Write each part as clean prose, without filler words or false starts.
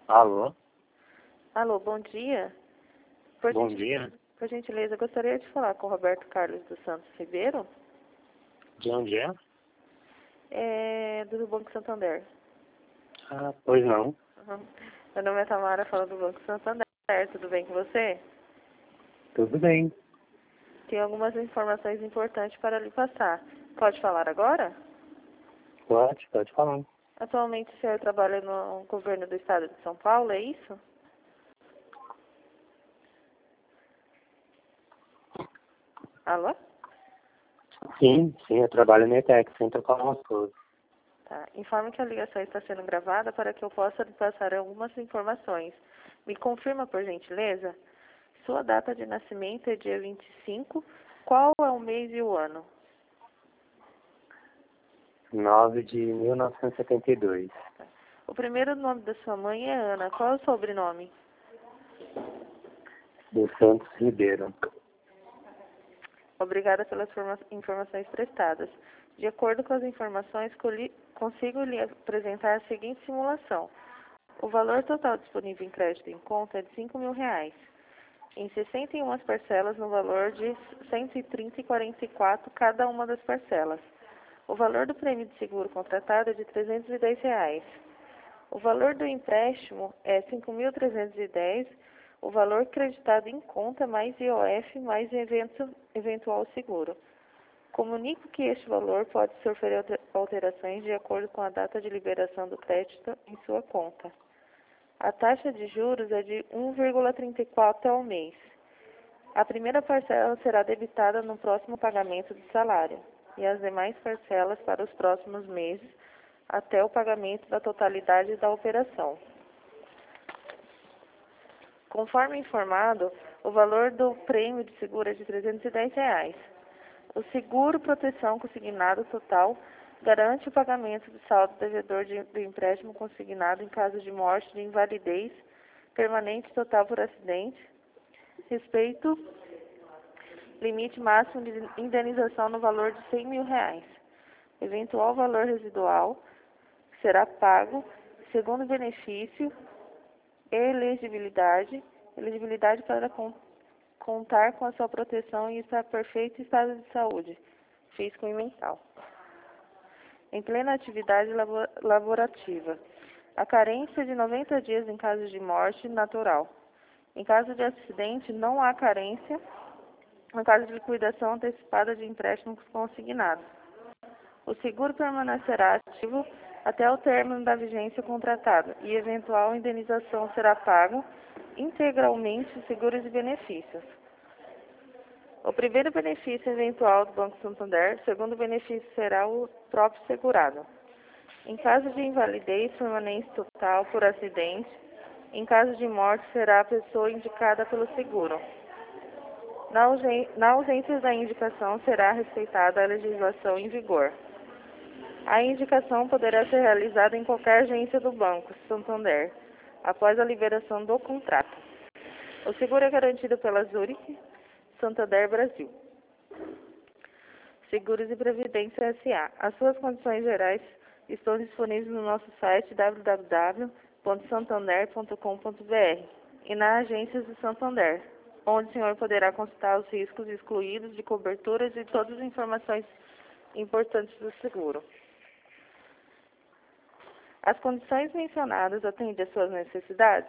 Alô, Alô, bom dia. bom dia. Por gentileza, gostaria de falar com o Roberto Carlos dos Santos Ribeiro, De onde é? do Banco Santander. Ah, pois não. Uhum. Meu nome é Tamara, falo do Banco Santander. Tudo bem com você? Tudo bem. Tenho algumas informações importantes para lhe passar. Pode falar agora? Pode falar. Atualmente o senhor trabalha no governo do estado de São Paulo, é isso? Alô? Sim, eu trabalho na ETEC, Centro Calamaçoso. Tá. Informe que a ligação está sendo gravada para que eu possa lhe passar algumas informações. Me confirma, por gentileza? Sua data de nascimento é dia 25. Qual é o mês e o ano? 9 de 1972. O primeiro nome da sua mãe é Ana. Qual é o sobrenome? Do Santos Ribeiro. Obrigada pelas informações prestadas. De acordo com as informações, consigo lhe apresentar a seguinte simulação. O valor total disponível em crédito em conta é de R$ 5.000, em 61 parcelas no valor de R$ 130,44 cada uma das parcelas. O valor do prêmio de seguro contratado é de R$ 310. O valor do empréstimo é R$ 5.310. O valor creditado em conta mais IOF mais eventual seguro. Comunico que este valor pode sofrer alterações de acordo com a data de liberação do crédito em sua conta. A taxa de juros é de 1,34 ao mês. A primeira parcela será debitada no próximo pagamento do salário e as demais parcelas para os próximos meses até o pagamento da totalidade da operação. Conforme informado, o valor do prêmio de seguro é de R$ 310. O seguro proteção consignado total garante o pagamento do saldo devedor do empréstimo consignado em caso de morte, de invalidez permanente total por acidente. Respeito limite máximo de indenização no valor de R$ 100.000. Eventual valor residual será pago segundo benefício. Elegibilidade para contar com a sua proteção e estar perfeito estado de saúde, físico e mental. Em plena atividade laborativa. A carência de 90 dias em caso de morte natural. Em caso de acidente, não há carência no caso de liquidação antecipada de empréstimos consignados. O seguro permanecerá ativo até o término da vigência contratada e eventual indenização será pago integralmente os seguros e benefícios. O primeiro benefício eventual do Banco Santander, o segundo benefício será o próprio segurado. Em caso de invalidez permanente total por acidente, em caso de morte será a pessoa indicada pelo seguro. Na ausência da indicação será respeitada a legislação em vigor. A indicação poderá ser realizada em qualquer agência do Banco Santander, após a liberação do contrato. O seguro é garantido pela Zurich Santander Brasil. Seguros e Previdência S.A. As suas condições gerais estão disponíveis no nosso site www.santander.com.br e nas agências do Santander, onde o senhor poderá consultar os riscos excluídos de coberturas e todas as informações importantes do seguro. As condições mencionadas atendem às suas necessidades?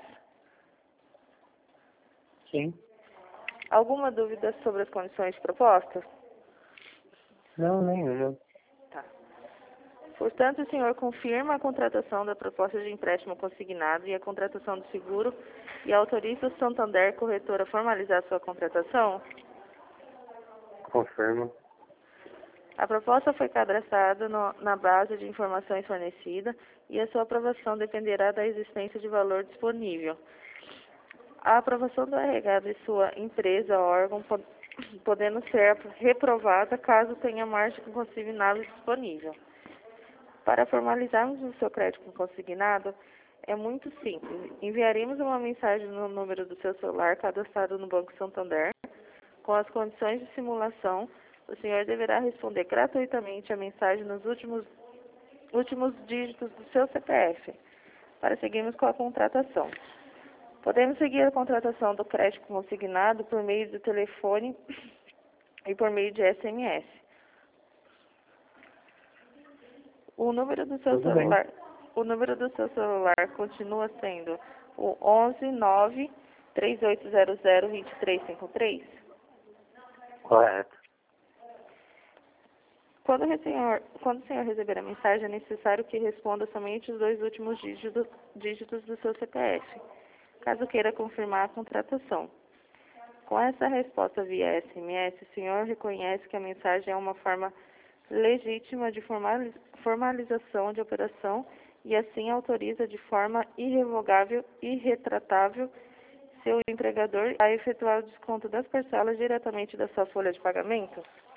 Sim. Alguma dúvida sobre as condições propostas? Não, nenhuma. Tá. Portanto, o senhor confirma a contratação da proposta de empréstimo consignado e a contratação do seguro e autoriza o Santander Corretora a formalizar sua contratação? Confirmo. A proposta foi cadastrada na base de informações fornecida e a sua aprovação dependerá da existência de valor disponível. A aprovação do RH de sua empresa ou órgão podendo ser reprovada caso tenha margem consignado disponível. Para formalizarmos o seu crédito consignado, é muito simples. Enviaremos uma mensagem no número do seu celular cadastrado no Banco Santander. Com as condições de simulação, o senhor deverá responder gratuitamente a mensagem nos últimos dígitos do seu CPF. para seguirmos com a contratação. Podemos seguir a contratação do crédito consignado por meio do telefone e por meio de SMS. O número do seu celular continua sendo o 11 9 3800 2353? Correto. Quando o senhor receber a mensagem, é necessário que responda somente os 2 últimos dígitos do seu CPF, caso queira confirmar a contratação. Com essa resposta via SMS, o senhor reconhece que a mensagem é uma forma legítima de formalização de operação e assim autoriza de forma irrevogável e irretratável seu empregador a efetuar o desconto das parcelas diretamente da sua folha de pagamento?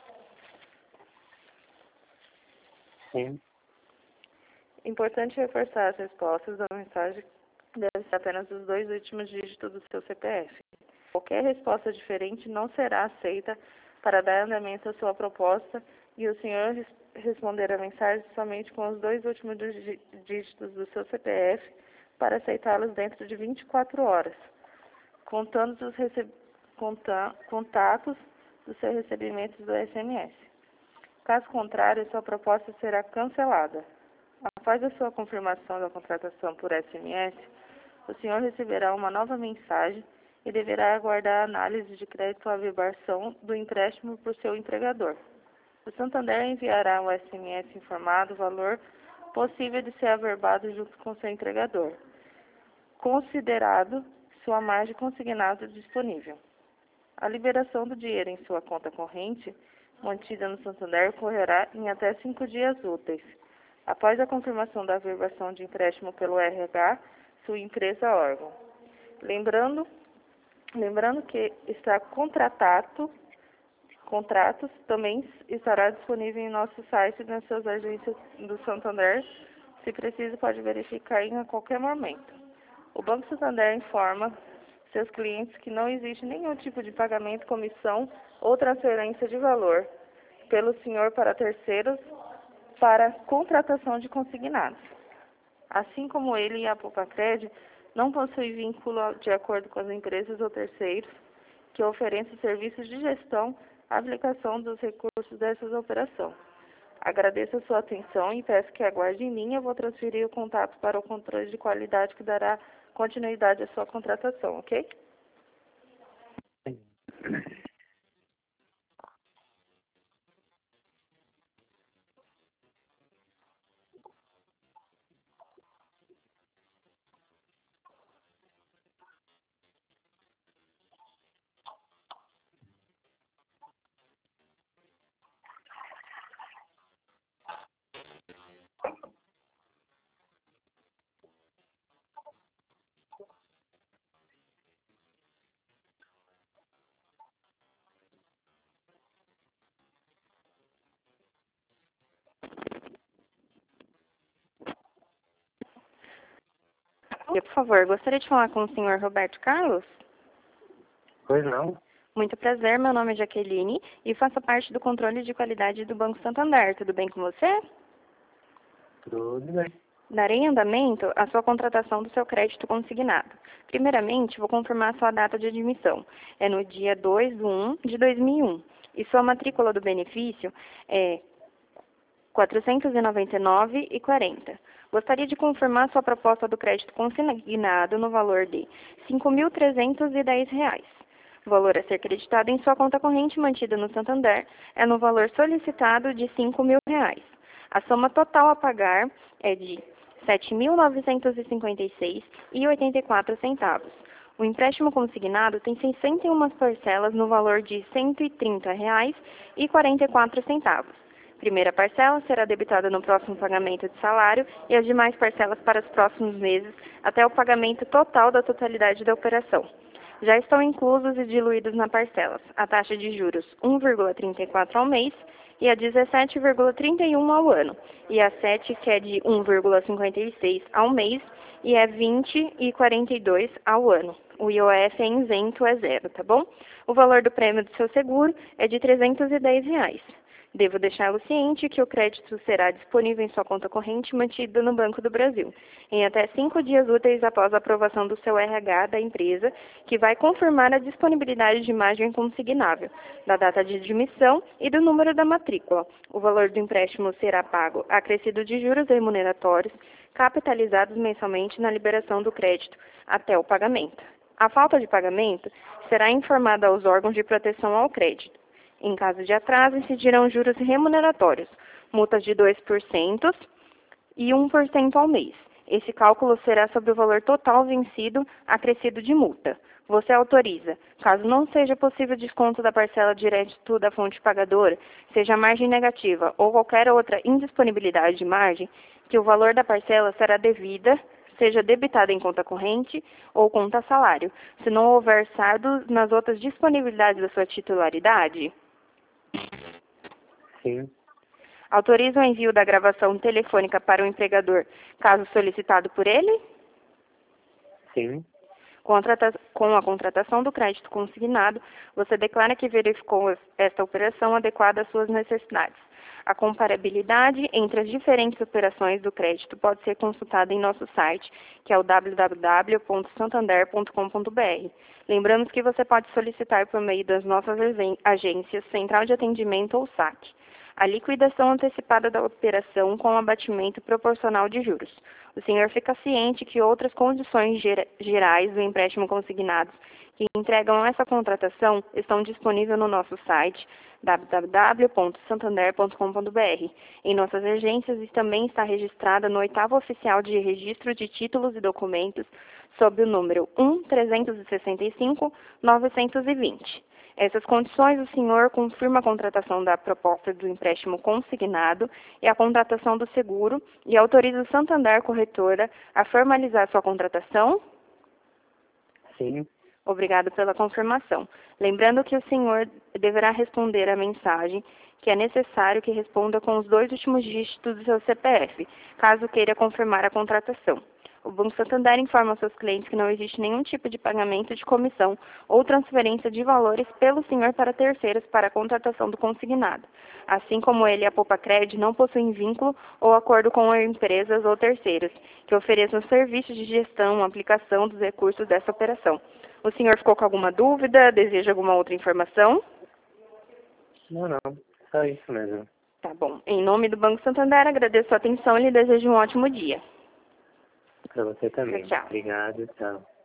Sim. Importante reforçar as respostas da mensagem deve ser apenas os 2 últimos dígitos do seu CPF. Qualquer resposta diferente não será aceita para dar andamento à sua proposta e o senhor responder a mensagem somente com os 2 últimos dígitos do seu CPF para aceitá-los dentro de 24 horas, contando os contatos do seu recebimento do SMS. Caso contrário, sua proposta será cancelada. Após a sua confirmação da contratação por SMS, o senhor receberá uma nova mensagem e deverá aguardar a análise de crédito à averbação do empréstimo por seu empregador. O Santander enviará um SMS informando o valor possível de ser averbado junto com seu empregador, considerado sua margem consignada disponível. A liberação do dinheiro em sua conta corrente, mantida no Santander, ocorrerá em até 5 dias úteis, após a confirmação da averbação de empréstimo pelo RH, sua empresa órgão. Lembrando que está contratos também estará disponível em nosso site e nas suas agências do Santander. Se preciso, pode verificar a qualquer momento. O Banco Santander informa seus clientes que não existe nenhum tipo de pagamento, comissão ou transferência de valor pelo senhor para terceiros para contratação de consignados. Assim como ele e a Poupa-Cred não possuem vínculo de acordo com as empresas ou terceiros que ofereçam serviços de gestão à aplicação dos recursos dessas operações. Agradeço a sua atenção e peço que aguarde em linha. Vou transferir o contato para o controle de qualidade que dará continuidade à sua contratação, ok? Por favor, gostaria de falar com o senhor Roberto Carlos? Pois não? Muito prazer, meu nome é Jaqueline e faço parte do controle de qualidade do Banco Santander. Tudo bem com você? Tudo bem. Darei andamento à sua contratação do seu crédito consignado. Primeiramente, vou confirmar sua data de admissão. É no dia 2/1/2001. E sua matrícula do benefício é 499,40. Gostaria de confirmar sua proposta do crédito consignado no valor de R$ 5.310. O valor a ser creditado em sua conta corrente mantida no Santander é no valor solicitado de R$ 5.000. A soma total a pagar é de R$ 7.956,84. O empréstimo consignado tem 61 parcelas no valor de R$ 130,44. Primeira parcela será debitada no próximo pagamento de salário e as demais parcelas para os próximos meses até o pagamento total da totalidade da operação. Já estão inclusos e diluídos na parcelas a taxa de juros 1,34 ao mês e a 17,31 ao ano, e a 7, que é de 1,56 ao mês, e é 20,42 ao ano. O IOF é isento, é zero, tá bom? O valor do prêmio do seu seguro é de R$ 310. Devo deixá-lo ciente que o crédito será disponível em sua conta corrente mantida no Banco do Brasil, em até 5 dias úteis após a aprovação do seu RH da empresa, que vai confirmar a disponibilidade de imagem consignável, da data de admissão e do número da matrícula. O valor do empréstimo será pago acrescido de juros remuneratórios, capitalizados mensalmente na liberação do crédito até o pagamento. A falta de pagamento será informada aos órgãos de proteção ao crédito. Em caso de atraso, incidirão juros remuneratórios, multas de 2% e 1% ao mês. Esse cálculo será sobre o valor total vencido, acrescido de multa. Você autoriza, caso não seja possível desconto da parcela direto da fonte pagadora, seja a margem negativa ou qualquer outra indisponibilidade de margem, que o valor da parcela será devida, seja debitada em conta corrente ou conta salário, se não houver saldo nas outras disponibilidades da sua titularidade? Sim. Autoriza o envio da gravação telefônica para o empregador, caso solicitado por ele? Sim. Com a contratação do crédito consignado, você declara que verificou esta operação adequada às suas necessidades. A comparabilidade entre as diferentes operações do crédito pode ser consultada em nosso site, que é o www.santander.com.br. Lembramos que você pode solicitar por meio das nossas agências Central de Atendimento ou SAC a liquidação antecipada da operação com abatimento proporcional de juros. O senhor fica ciente que outras condições gerais do empréstimo consignados que entregam essa contratação estão disponíveis no nosso site www.santander.com.br. Em nossas agências e também está registrada no 8º Oficial de Registro de Títulos e Documentos sob o número 1-365-920. Essas condições, o senhor confirma a contratação da proposta do empréstimo consignado e a contratação do seguro e autoriza o Santander Corretora a formalizar sua contratação? Sim. Obrigado pela confirmação. Lembrando que o senhor deverá responder à mensagem que é necessário que responda com os 2 últimos dígitos do seu CPF, caso queira confirmar a contratação. O Banco Santander informa aos seus clientes que não existe nenhum tipo de pagamento de comissão ou transferência de valores pelo senhor para terceiros para a contratação do consignado. Assim como ele e a Poupa-Cred não possuem vínculo ou acordo com empresas ou terceiros que ofereçam serviços de gestão ou aplicação dos recursos dessa operação. O senhor ficou com alguma dúvida? Deseja alguma outra informação? Não. Só isso mesmo. Tá bom. Em nome do Banco Santander, agradeço a atenção e lhe desejo um ótimo dia. Para você também. Tchau. Obrigado. Tchau.